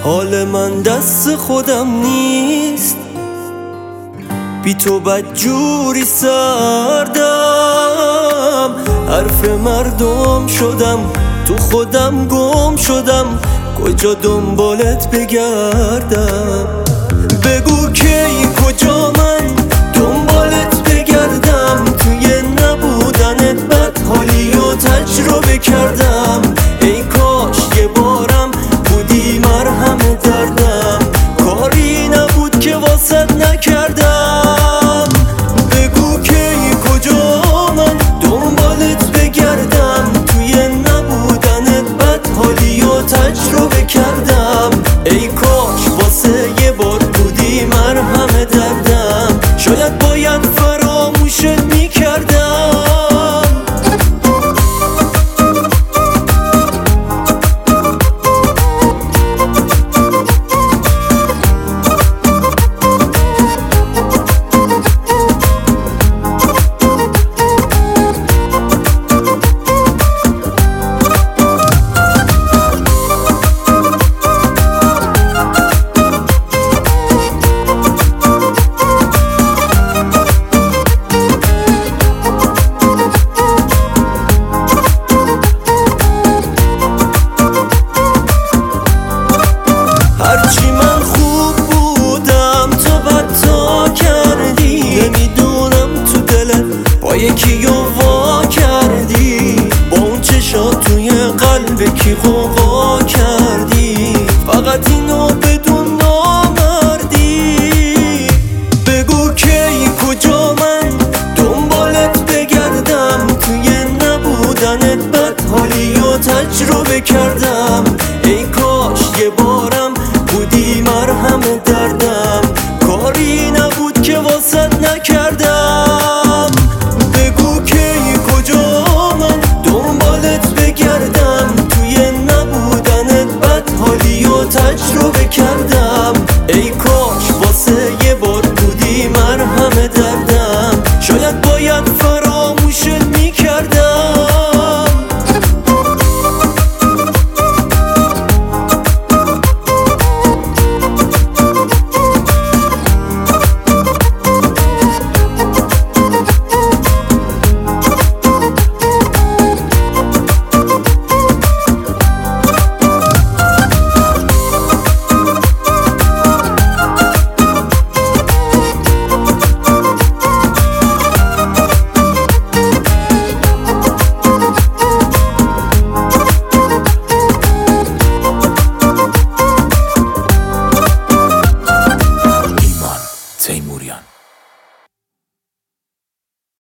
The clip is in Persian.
حال من دست خودم نیست، بی تو بدجوری سردم. حرف مردم شدم، تو خودم گم شدم، کجا دنبالت بگردم؟ بگو کی کجا من دنبالت بگردم؟ توی نبودنت بد حالی و تجربه کردم. ای کاش یه بارم بودی مرهم دردم، کاری نبود که واسط نکردم. بگو کی کجا من دنبالت بگردم؟ توی نبودنت بد حالی و تجربه کردم. ای کاش واسه یه بار بودی مرهم دردم، شاید باید فراموشت میکردم. هرچی من خوب بودم تو بدتا کردی، نمیدونم تو دلت با یکی وا کردی، با اون چشات توی قلب کی غوغا کردی. فقط اینو بدون نامردی. بگو کی کجا من دنبالت بگردم؟ توی نبودنت بد حالی و تجربه کردم. ای کاش یه بارم بودی مرهم دردم، کاری نبود که واسط نکردم. بگو کی کجا من دنبالت بگردم؟ توی نبودنت بد حالی و تجربه کردم. ای کاش واسه یه بار بودی مرهم دردم.